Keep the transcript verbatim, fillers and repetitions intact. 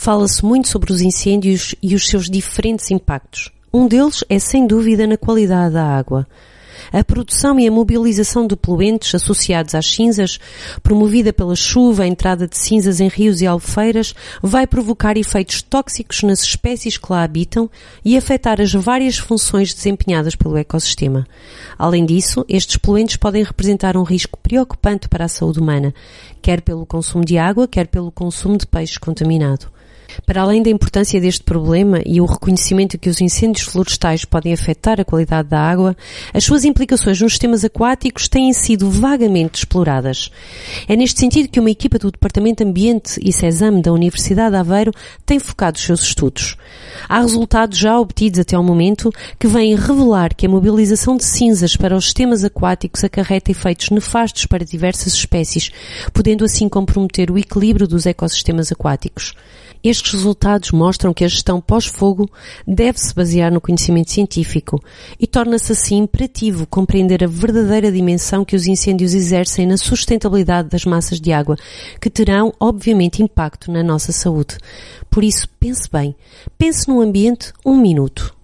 fala-se muito sobre os incêndios e os seus diferentes impactos. Um deles é, sem dúvida, na qualidade da água. A produção e a mobilização de poluentes associados às cinzas, promovida pela chuva, a entrada de cinzas em rios e albufeiras, vai provocar efeitos tóxicos nas espécies que lá habitam e afetar as várias funções desempenhadas pelo ecossistema. Além disso, estes poluentes podem representar um risco preocupante para a saúde humana, quer pelo consumo de água, quer pelo consumo de peixe contaminado. Para além da importância deste problema e o reconhecimento que os incêndios florestais podem afetar a qualidade da água, as suas implicações nos sistemas aquáticos têm sido vagamente exploradas. É neste sentido que uma equipa do Departamento de Ambiente e SESAM da Universidade de Aveiro tem focado os seus estudos. Há resultados já obtidos até ao momento que vêm revelar que a mobilização de cinzas para os sistemas aquáticos acarreta efeitos nefastos para diversas espécies, podendo assim comprometer o equilíbrio dos ecossistemas aquáticos. Estes resultados mostram que a gestão pós-fogo deve-se basear no conhecimento científico e torna-se assim imperativo compreender a verdadeira dimensão que os incêndios exercem na sustentabilidade das massas de água, que terão, obviamente, impacto na nossa saúde. Por isso, pense bem. Pense no ambiente um minuto.